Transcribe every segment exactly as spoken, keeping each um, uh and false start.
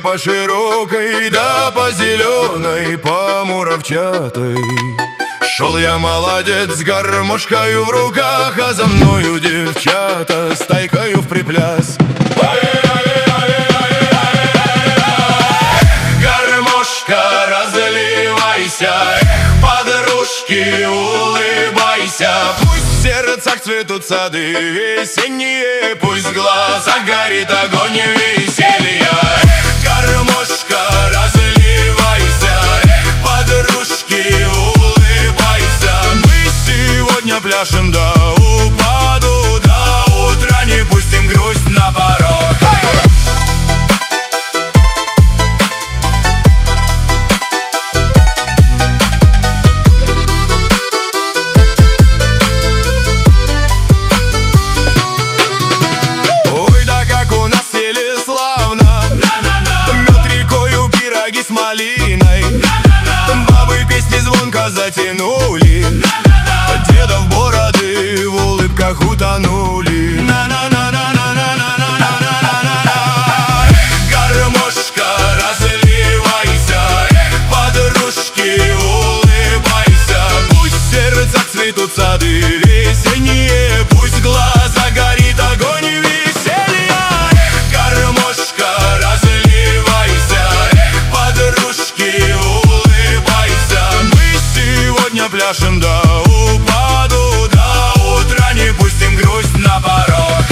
по широкой, да по зеленой, по муравчатой. Шел я молодец с гармошкою в руках, а за мною девчата с тайкою в припляс. Гармошка, разливайся, подружки, улыбайся. Пусть в сердцах цветут сады весенние, пусть в глазах горит огонь веселья. Гармошка, разливайся, подружки, улыбайся. Мы сегодня пляшем до упаду, до утра не пустим грусть на порог. С малиной бабы песни звонко затянули, дедов бороды в улыбках утонули. Гармошка, разливайся, подружки, улыбайся. Пусть в сердцах цветут сады весенние, пусть в глазах горит огонь веселья. Гармошка, пляшем до упаду, до утра не пустим грусть на порог.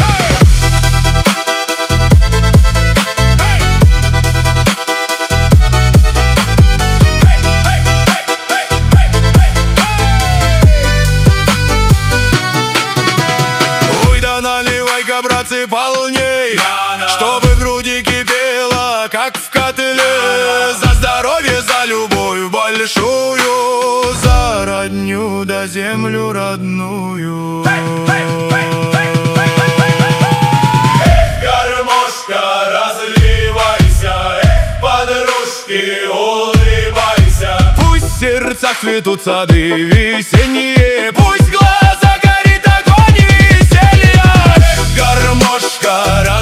Ой, да наливай-ка, братцы, полней, чтобы в груди кипело, как в котле. За здоровье, за любовь большую, за родню да землю родную. Гармошка, разливайся, подружки, улыбайся. Пусть в сердцах цветут сады весенние, пусть в глазах горит огонь веселья. Гармошка,